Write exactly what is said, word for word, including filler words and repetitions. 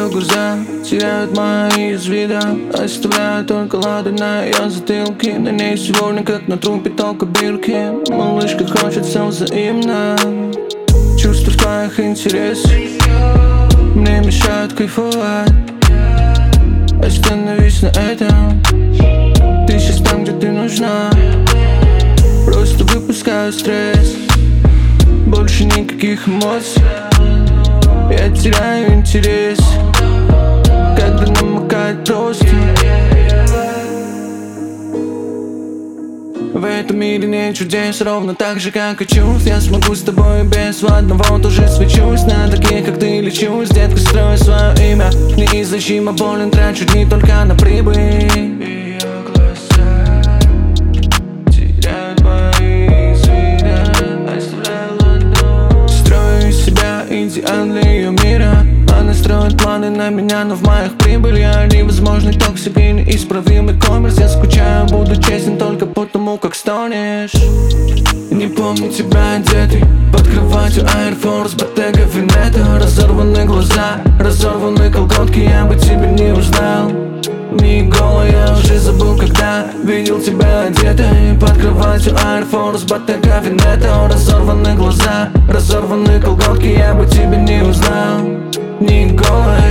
Твои глаза теряют мои из вида, оставляют только ладонь на ее затылке. На ней сегодня, как на трупе, только бирки. Малышка хочет все взаимно. Чувства в твоих интересах мне мешают кайфовать. Остановись на этом. Ты сейчас там, где ты нужна. Просто выпускаю стресс. Больше никаких эмоций. Я теряю интерес, когда намокает просто. В этом мире нет чудес, ровно так же, как и чувств. Я смогу с тобой без одного тоже свечусь. На таких, как ты, лечусь. Детка, строю свое имя. Неизлечимо болен, трачу дни только на прибыль. Идеал для ее мира. Она строит планы на меня, но в моих прибыль. Я невозможный токсик и неисправимый коммерс. Я скучаю, буду честен только потому, как стонешь. Не помню тебя одетый под кроватью Air Force, Bottega Veneta. Разорваны глаза, разорваны колготки. Я бы тебя не узнал. Не голая, я уже забыл, когда видел тебя одетой под кроватью Air Force, Bottega Veneta. Разорваны глаза, разорваны колготки. Я бы тебя не узнал. Не голая.